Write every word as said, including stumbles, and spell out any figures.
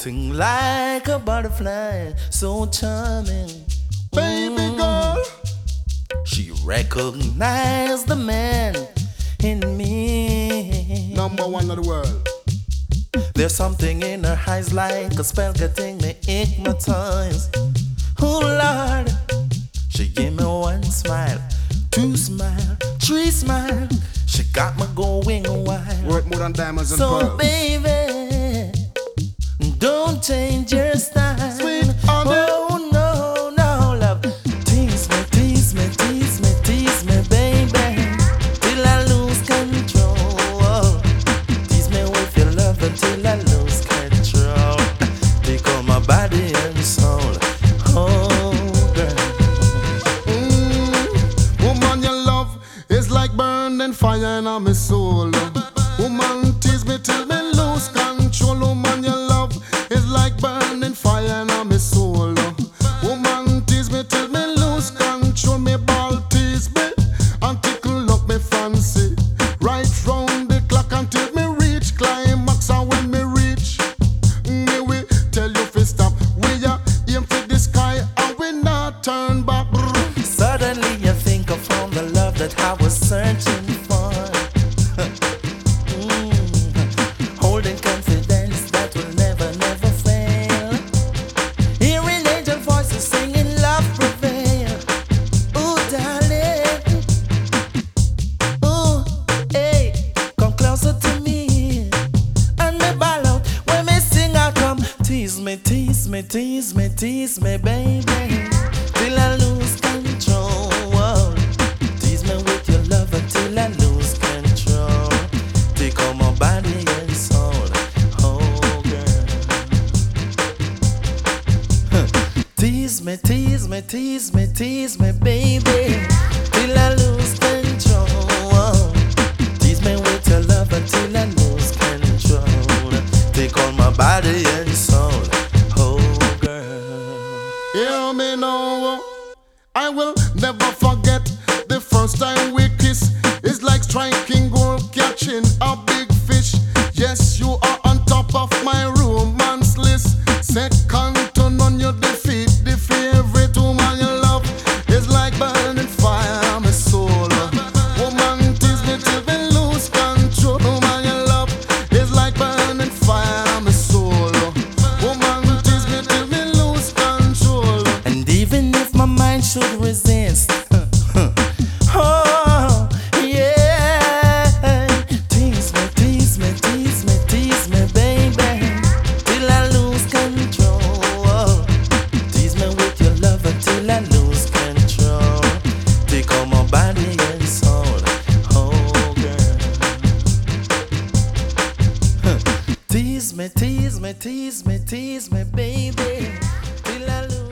Sing like a butterfly, so charming. Baby Mm. girl, She recognized the man in me. number one of the world. There's something in her eyes like a spell getting me hypnotized. Oh Lord, she gave me one smile, two smile, three smile. She got me going wild. Worth more than diamonds and So pearls. baby, don't change your style. Sweet honey. Oh no, no love. Tease me, tease me, tease me, tease me, baby, till I lose control. Tease me with your love until I lose control. Take on my body and soul. Oh girl. Mm, woman, your love is like burning fire in my soul. Woman, tease me till me lose control. Woman, your love is like burning fire in my soul. Woman, tease me till me lose control. Me ball tease me and tickle up me fancy. Right round the clock until me reach climax. And when me reach, me we tell you fi stop. We are aim for the sky and we not turn back. Suddenly I think I found the love that I was searching for. Mm. Holding confidence that will never, never fail. Hearing angel voices singing love prevail. Ooh, darling. Ooh, hey, come closer to me. And me ball out when me sing I come. Tease me, tease me, tease me, tease me, baby, till I lose control. Tease me with your love until I lose control. Take on my body and soul. Oh girl. Huh. Tease me, tease me, tease me, tease me, baby, till I lose control. Tease me with your love until I lose control. Take on my body and soul. Oh girl. Hear me now, I will never forget the first time we kiss. It's like striking gold, catching a big fish. Yes, you are on top of my romance list. Second to none, you defeat the favorite woman you love. It's like burning fire, my soul. Woman, tease me till we lose control. Woman you love, it's like burning fire, my soul. Woman, tease me till we lose control. And even if my mind should resist, oh yeah, tease me, tease me, tease me, tease me, baby, till I lose control. Tease me with your love until I lose control. Take on my body and soul. Oh girl. Huh. Tease me, tease me, tease me, tease me, baby, till I lose